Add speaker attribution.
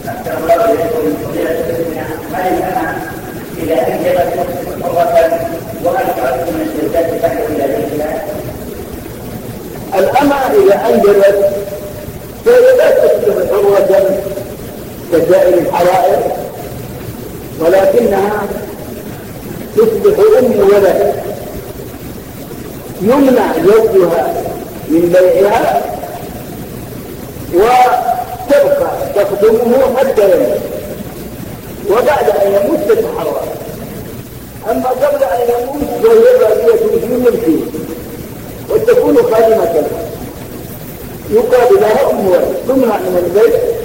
Speaker 1: أكثر الله يكون فضيلة الدنيا هل الأمة إذا أنجبت مرة وهل تعد من الزوجات تحت إلى ذلك؟
Speaker 2: الأمة إذا أنجبت فهي لا تصبح حرة كسائر الحرائر، ولكنها تصبح أم ولد يمنع زوجها من بيعها وتبقى تخدمه حتى يموت، وبعد أن يموت تتحرر. أما قبل أن يموت فهي باقية في ملكه وتكون خادمة له، يقال لها أم ولد تمنع من البيع